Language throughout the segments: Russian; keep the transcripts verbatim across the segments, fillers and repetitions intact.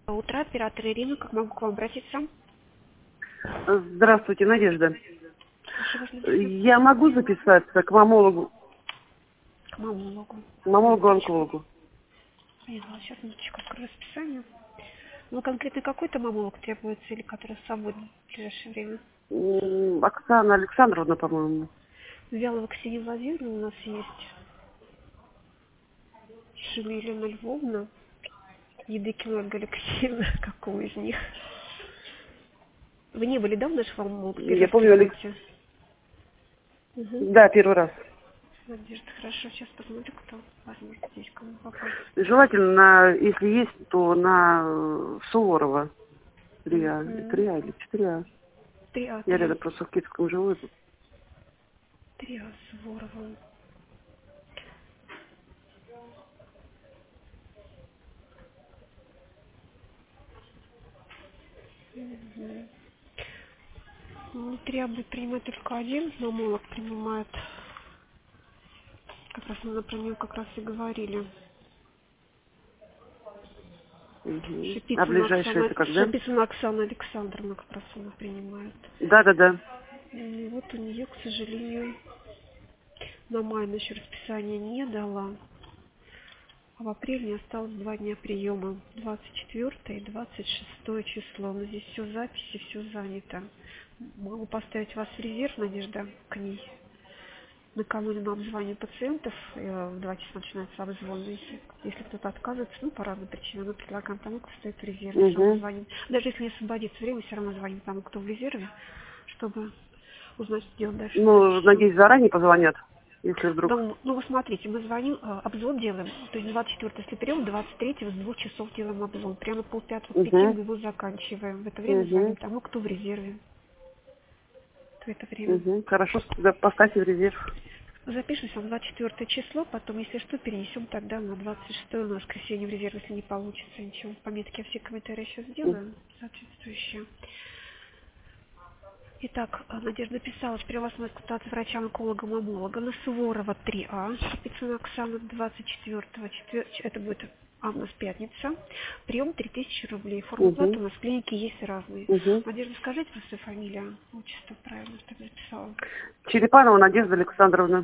Утро, оператор Ирина, как могу к вам обратиться? Здравствуйте, Надежда. Слушаю вас, Надежда. Я могу записаться к мамологу, К мамологу. мамологу-онкологу? Поняла, сейчас минуточку открою расписание. Ну, конкретно какой-то мамолог требуется или который свободен в ближайшее время? М, Оксана Александровна, по-моему. Вялова Ксения Владимировна у нас есть. Шумилина Львовна. Едыкина Ольга Алексеевна. Какого из них? Вы не были, да, в наших мамологах? Первый Я раз помню, Алекс... приходите? Угу. Да, первый раз. Надежда, хорошо. Сейчас посмотрю, кто возможно здесь кому попасть. Желательно, на, если есть, то на э, Суворова. Три А, Угу. три А или четыре А. Три А, Я три А. рядом просто в Киевском живу. Три А, Суворова. Мгм. Внутри будет принимать только один, но мамолог принимает. Как раз мы про нее как раз и говорили. Угу. А Шипицына ближайшее Оксана, это когда? Шипицына Оксана Александровна как раз она принимает. Да-да-да. И вот у нее, к сожалению, на май она еще расписание не дала. А в апреле не осталось два дня приема. двадцать четвёртое и двадцать шестое число. Но здесь все записи, все занято. Могу поставить вас в резерв, Надежда, к ней. Накануне мы обзваниваем пациентов, э, в два часа начинается обзвон. Если, если кто-то отказывается, ну, по разным причинам, мы предлагаем тому, кто стоит в резерве, все равно Угу. звоним. Даже если не освободится время, все равно звоним тому, кто в резерве, чтобы узнать, что делать дальше с Ну, записью. надеюсь, заранее позвонят, если вдруг. Ну, ну, вы смотрите, мы звоним, э, обзвон делаем, то есть двадцать четвёртого, если прием, двадцать третьего с двух часов делаем обзвон. Прямо полпятого к пяти Угу. мы его заканчиваем. В это время звоним Угу. тому, кто в резерве в это время. Угу. Хорошо, тогда поставьте в резерв. Запишемся на двадцать четвёртое число, потом, если что, перенесем тогда на двадцать шестое на воскресенье в резерв, если не получится ничего. Пометки я все комментарии сейчас сделаю, соответствующие. Итак, Надежда писала, что при вас может консультация врача-онколога-мамолога на Суворова три А, Шипицына Оксана двадцать четвёртого, четвер... это будет а, у нас пятница, прием три тысячи рублей, форма платы Угу. у нас в клинике есть разные. Угу. Надежда, скажите просто свою фамилию, отчество правильно, что я записала. Черепанова Надежда Александровна.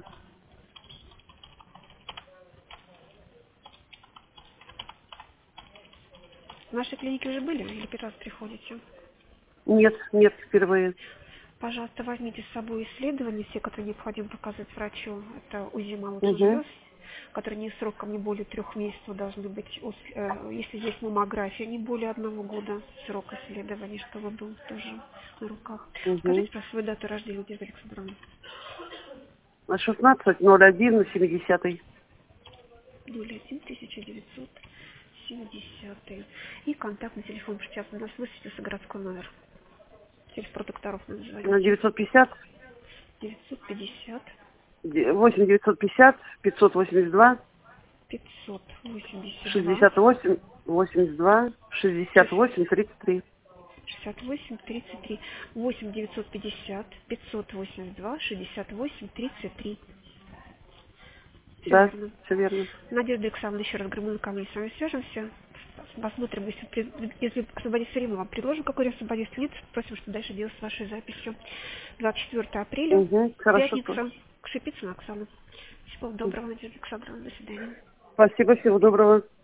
В нашей клинике уже были или первый раз приходите? Нет, нет, впервые. Пожалуйста, возьмите с собой исследования, все, которые необходимо показать врачу. Это УЗИ молочных Угу. желез, которые не сроком не более трех месяцев должны быть, ус- э, если есть маммография, не более одного года срок исследований, чтобы был тоже на руках. Угу. Скажите про свою дату рождения, Надежда Александровна. шестнадцать ноль один семидесятый. ноль один тысяча девятьсот семидесятый. И контактный телефон, сейчас у нас высветился городской номер. Телефон докторов надо На звонить. девятьсот пятьдесят, девятьсот пятьдесят восемь девятьсот пятьдесят, пятьсот восемьдесят два, пятьсот восемьдесят два. шестьдесят восемь, восемьдесят два, шестьдесят восемь, тридцать три. шестьдесят восемь тридцать три восемь девятьсот пятьдесят пятьсот восемьдесят два шестьдесят восемь тридцать три. Все Да, верно. все верно. Надежда Александровна, еще раз говорю, мы накануне с вами свяжемся. Посмотрим, если, при- если освободится время, вам предложим какой освободится. Нет, спросим, что дальше делать с вашей записью. двадцать четвёртого апреля, Угу. Хорошо. пятница, к Шипицыной Оксана. Всего доброго, Надежда Александровна, до свидания. Спасибо, всего доброго.